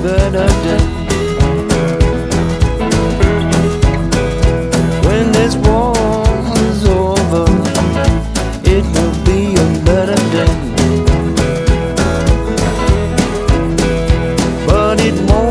better day. When this war is over, it will be a better day. But it won't